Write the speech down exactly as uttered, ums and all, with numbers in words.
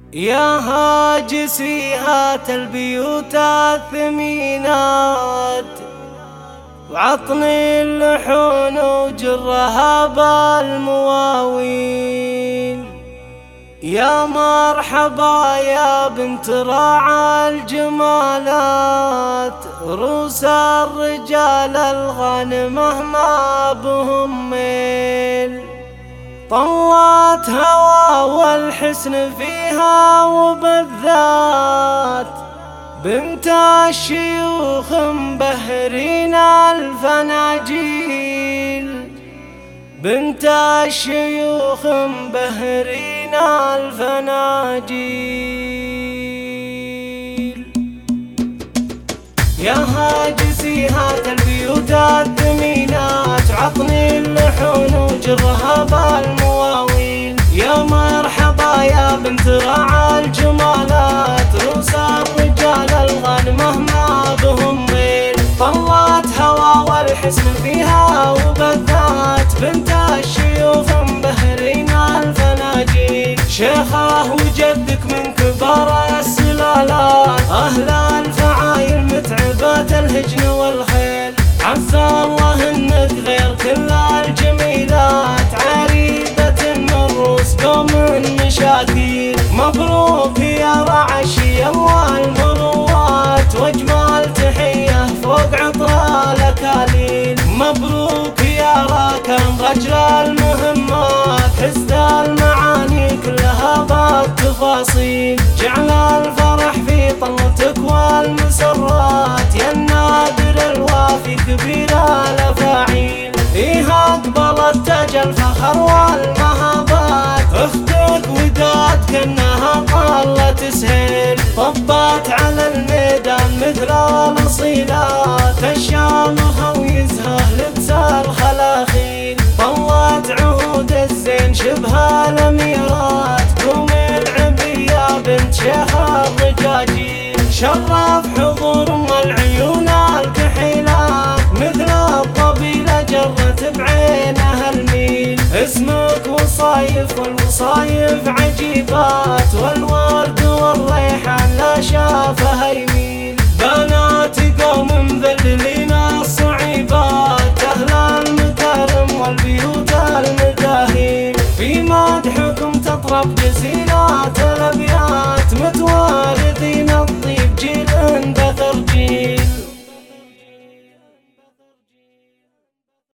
يا هاجسي هات البيوت الثمينات وعطني اللحون وجرها بالمواويل. يا مرحبا يا بنت راعى الجمالات، روس الرجال الغانمه ما بهم ميل. طلات هوى والحسن فيها وبالذات، بنت الشيوخ مبهرين الفناجيل. بنت الشيوخ مبهرين الفناجيل. يا هاجسي هات البيوت الثمينات، عطني اللحون وجرها بالمواويل. يا مرحبا يا بنت راعى الجمالات، روس الرجال الغانمه ما بهم ميل. طلات هوى والحسن فيها وبالذات، بنت الشيوخ مبهرين الفناجيل. شيخه وجدك من كبار السلالات، أهل الفعايل متعبات الهجن والخيل. عسى الله انك غير كل الجميلات، عريبة من روس قوم مشاكيل. مبروك يا رعشي والمروات، واجمل تحية فوق عطر الاكاليل. مبروك يا راكن رجل المهمات، حسد المعاني كلها بالتفاصيل. جعل الفرح في طلتك والمسرات، يا النادر الوافي كبير الافاعيل. فيها قبلت تاج الفخر والمهابات، اختك وداد كانها طلت سهيل. طبات على الميدان مثل الاصيلات، الشامخه ويزهه لبس الخلاخيل. طلت عهود الزين شبه الاميرات، قوم العبي يا بنت شيخ الرجاجيل. شرف حضور ام العيون الكحيلات، مثل الطبيله جرت بعينها الميل. اسمك وصايف والوصايف عجيبات، والورد والريحان لا شافها يميل. بنات قوم مذللين الصعيبات، اهل المكارم والبيوت المداهيل. في مدحكم تطرب جزيلات الابيات، متوى